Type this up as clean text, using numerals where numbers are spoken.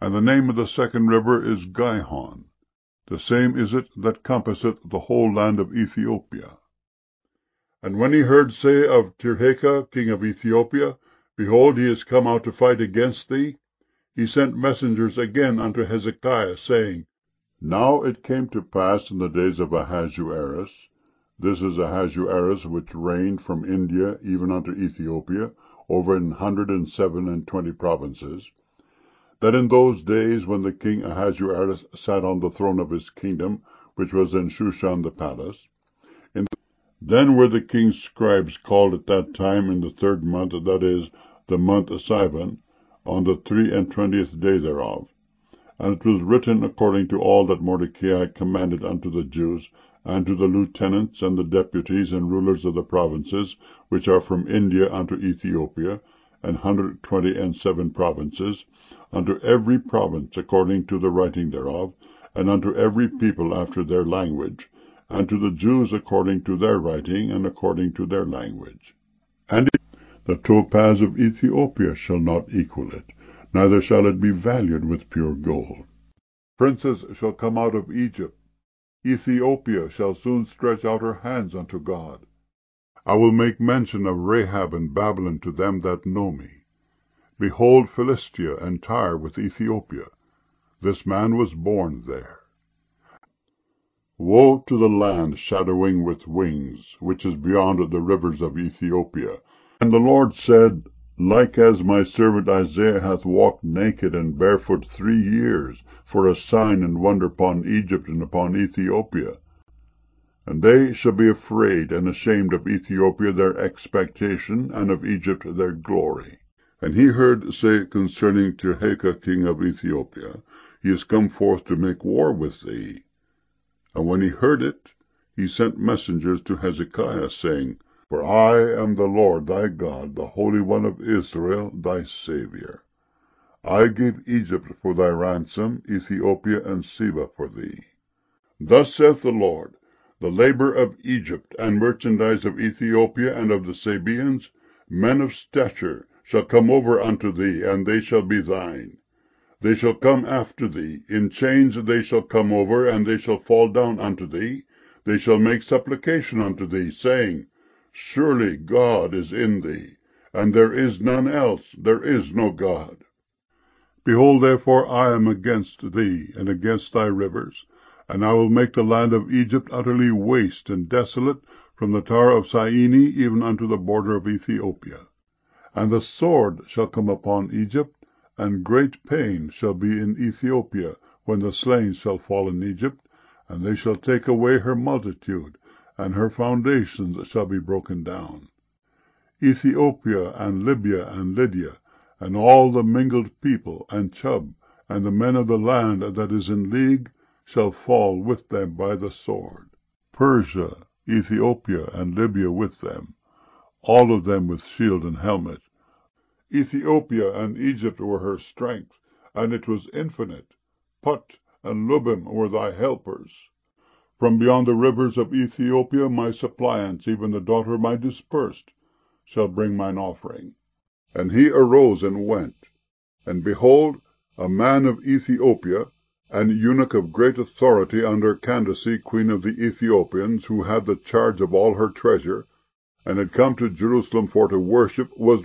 And the name of the second river is Gihon. The same is it that compasseth the whole land of Ethiopia. And when he heard say of Tirhakah king of Ethiopia, Behold, he is come out to fight against thee, he sent messengers again unto Hezekiah, saying, Now it came to pass in the days of Ahasuerus, this is Ahasuerus which reigned from India even unto Ethiopia, over 127 provinces, that in those days when the king Ahasuerus sat on the throne of his kingdom, which was in Shushan the palace, then were the king's scribes called at that time in the 3rd month, that is, the month Sivan, on the 23 day thereof. And it was written according to all that Mordecai commanded unto the Jews, and to the lieutenants, and the deputies, and rulers of the provinces, which are from India unto Ethiopia, and 127 provinces, unto every province according to the writing thereof, and unto every people after their language, and to the Jews according to their writing, and according to their language. And the topaz of Ethiopia shall not equal it, neither shall it be valued with pure gold. Princes shall come out of Egypt. Ethiopia shall soon stretch out her hands unto God. I will make mention of Rahab and Babylon to them that know me. Behold Philistia and Tyre with Ethiopia. This man was born there. Woe to the land shadowing with wings, which is beyond the rivers of Ethiopia. And the Lord said, Like as my servant Isaiah hath walked naked and barefoot 3 years, for a sign and wonder upon Egypt and upon Ethiopia. And they shall be afraid and ashamed of Ethiopia their expectation, and of Egypt their glory. And he heard say concerning Tirhakah king of Ethiopia, He is come forth to make war with thee. And when he heard it, he sent messengers to Hezekiah, saying, For I am the Lord thy God, the Holy One of Israel, thy Saviour. I gave Egypt for thy ransom, Ethiopia and Seba for thee. Thus saith the Lord, The labor of Egypt, and merchandise of Ethiopia and of the Sabeans, men of stature, shall come over unto thee, and they shall be thine. They shall come after thee, in chains they shall come over, and they shall fall down unto thee. They shall make supplication unto thee, saying, Surely God is in thee, and there is none else, there is no God. Behold, therefore, I am against thee, and against thy rivers, and I will make the land of Egypt utterly waste and desolate, from the tower of Syene even unto the border of Ethiopia. And the sword shall come upon Egypt, and great pain shall be in Ethiopia, when the slain shall fall in Egypt, and they shall take away her multitude, and her foundations shall be broken down. Ethiopia and Libya and Lydia, and all the mingled people, and Chub, and the men of the land that is in league, shall fall with them by the sword. Persia, Ethiopia, and Libya with them, all of them with shield and helmet. Ethiopia and Egypt were her strength, and it was infinite. Put and Lubim were thy helpers. From beyond the rivers of Ethiopia my suppliants, even the daughter of my dispersed, shall bring mine offering. And he arose and went. And behold, a man of Ethiopia, an eunuch of great authority under Candace, queen of the Ethiopians, who had the charge of all her treasure, and had come to Jerusalem for to worship, was